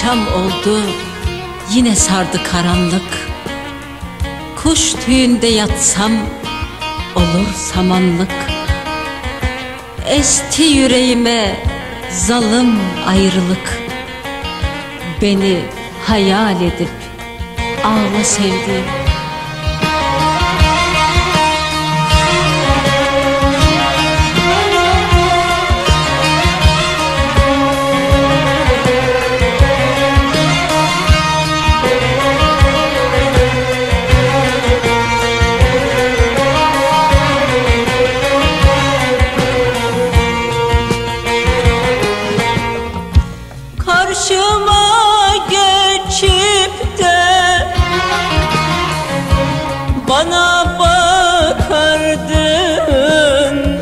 akşam oldu, yine sardı karanlık. Kuş tüyünde yatsam olur samanlık. Esti yüreğime zalim ayrılık. Beni hayal edip ağla sevdiğim. Karşıma geçip de bana bakardın,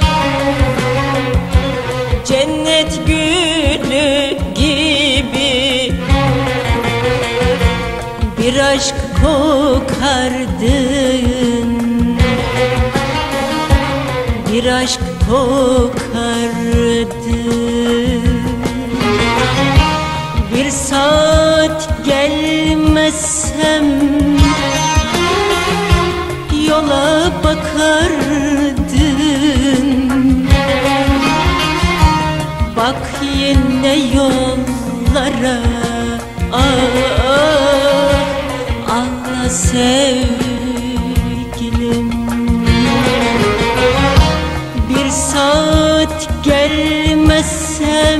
cennet gülü gibi bir aşk kokardın, bir aşk kokardın. Bir saat gelmezsem yola bakardın. Bak yine yollara, ağla sevgilim. Bir saat gelmezsem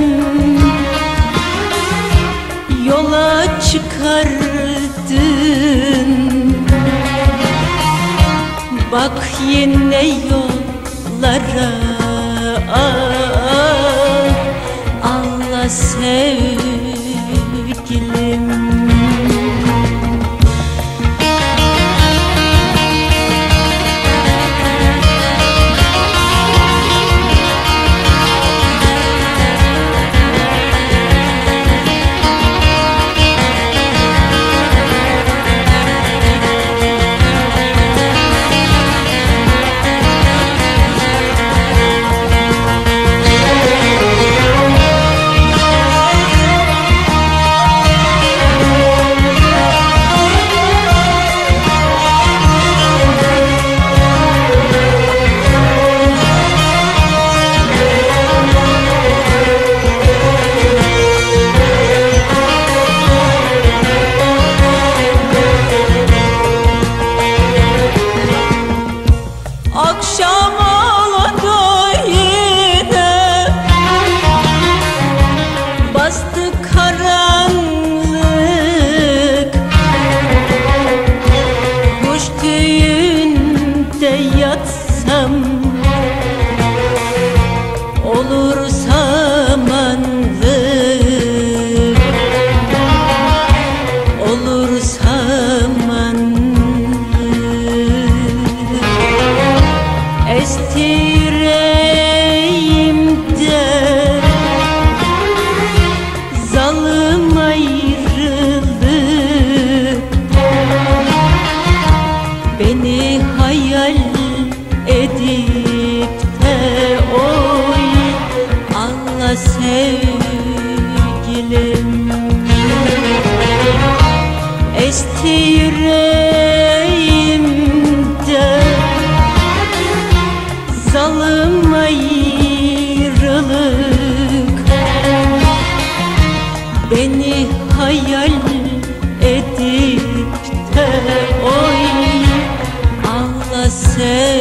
yola çıkardın. Bak yine yollara, ağla sevgilim. Akşam oldu yine, bastı karanlık. Kuş tüyünde yatsam olur samanlık, olur samanlık. Esti yüreğimde zalim ayrılık. Beni hayal edip de oy ağla sevgilim. Esti yüreğimde zalim ayrılık. Beni hayal edip de oy ağla sevgilim.